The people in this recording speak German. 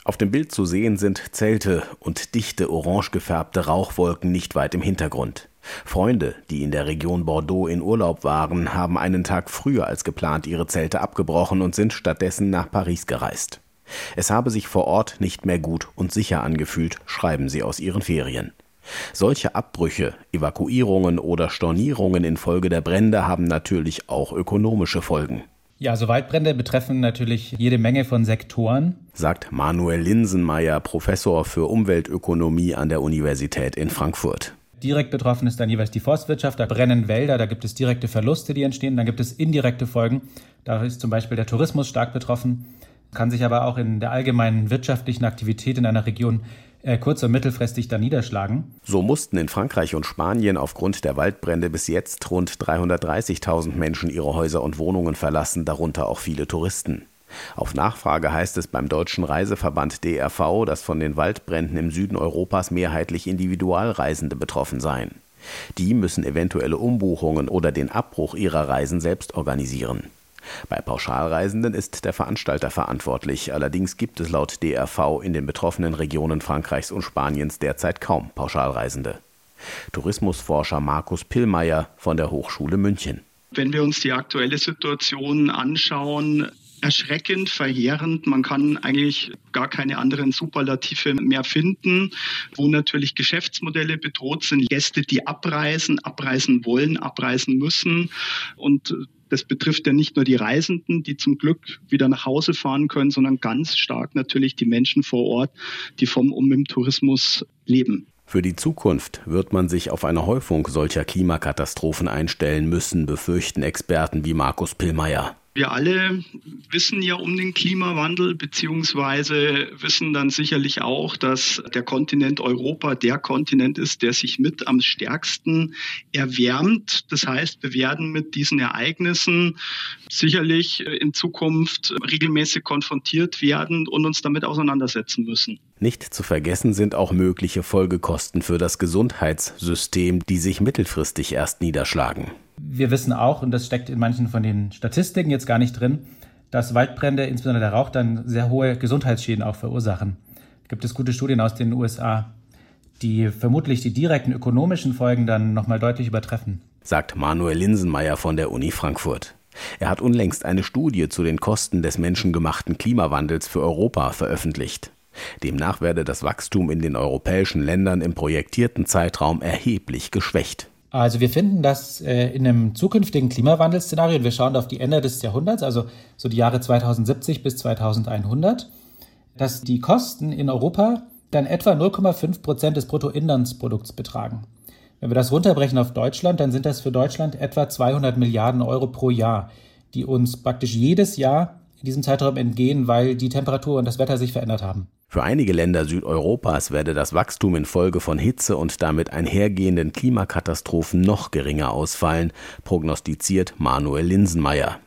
Auf dem Bild zu sehen sind Zelte und dichte orange gefärbte Rauchwolken nicht weit im Hintergrund. Freunde, die in der Region Bordeaux in Urlaub waren, haben einen Tag früher als geplant ihre Zelte abgebrochen und sind stattdessen nach Paris gereist. Es habe sich vor Ort nicht mehr gut und sicher angefühlt, schreiben sie aus ihren Ferien. Solche Abbrüche, Evakuierungen oder Stornierungen infolge der Brände haben natürlich auch ökonomische Folgen. Ja, also Waldbrände betreffen natürlich jede Menge von Sektoren, sagt Manuel Linsenmeier, Professor für Umweltökonomie an der Universität in Frankfurt. Direkt betroffen ist dann jeweils die Forstwirtschaft, da brennen Wälder, da gibt es direkte Verluste, die entstehen, dann gibt es indirekte Folgen. Da ist zum Beispiel der Tourismus stark betroffen, kann sich aber auch in der allgemeinen wirtschaftlichen Aktivität in einer Region kurz- und mittelfristig dann niederschlagen. So mussten in Frankreich und Spanien aufgrund der Waldbrände bis jetzt rund 330.000 Menschen ihre Häuser und Wohnungen verlassen, darunter auch viele Touristen. Auf Nachfrage heißt es beim Deutschen Reiseverband DRV, dass von den Waldbränden im Süden Europas mehrheitlich Individualreisende betroffen seien. Die müssen eventuelle Umbuchungen oder den Abbruch ihrer Reisen selbst organisieren. Bei Pauschalreisenden ist der Veranstalter verantwortlich. Allerdings gibt es laut DRV in den betroffenen Regionen Frankreichs und Spaniens derzeit kaum Pauschalreisende. Tourismusforscher Markus Pillmeier von der Hochschule München. Wenn wir uns die aktuelle Situation anschauen, erschreckend, verheerend. Man kann eigentlich gar keine anderen Superlative mehr finden, wo natürlich Geschäftsmodelle bedroht sind. Gäste, die abreisen wollen, abreisen müssen. Und das betrifft ja nicht nur die Reisenden, die zum Glück wieder nach Hause fahren können, sondern ganz stark natürlich die Menschen vor Ort, die vom und mit dem Tourismus leben. Für die Zukunft wird man sich auf eine Häufung solcher Klimakatastrophen einstellen müssen, befürchten Experten wie Markus Pillmeier. Wir alle wissen ja um den Klimawandel, beziehungsweise wissen dann sicherlich auch, dass der Kontinent Europa der Kontinent ist, der sich mit am stärksten erwärmt. Das heißt, wir werden mit diesen Ereignissen sicherlich in Zukunft regelmäßig konfrontiert werden und uns damit auseinandersetzen müssen. Nicht zu vergessen sind auch mögliche Folgekosten für das Gesundheitssystem, die sich mittelfristig erst niederschlagen. Wir wissen auch, und das steckt in manchen von den Statistiken jetzt gar nicht drin, dass Waldbrände, insbesondere der Rauch, dann sehr hohe Gesundheitsschäden auch verursachen. Da gibt es gute Studien aus den USA, die vermutlich die direkten ökonomischen Folgen dann nochmal deutlich übertreffen. Sagt Manuel Linsenmeier von der Uni Frankfurt. Er hat unlängst eine Studie zu den Kosten des menschengemachten Klimawandels für Europa veröffentlicht. Demnach werde das Wachstum in den europäischen Ländern im projektierten Zeitraum erheblich geschwächt. Also wir finden, dass in einem zukünftigen Klimawandelszenario, und wir schauen auf die Ende des Jahrhunderts, also so die Jahre 2070 bis 2100, dass die Kosten in Europa dann etwa 0,5% des Bruttoinlandsprodukts betragen. Wenn wir das runterbrechen auf Deutschland, dann sind das für Deutschland etwa 200 Milliarden Euro pro Jahr, die uns praktisch jedes Jahr in diesem Zeitraum entgehen, weil die Temperatur und das Wetter sich verändert haben. Für einige Länder Südeuropas werde das Wachstum infolge von Hitze und damit einhergehenden Klimakatastrophen noch geringer ausfallen, prognostiziert Manuel Linsenmeier.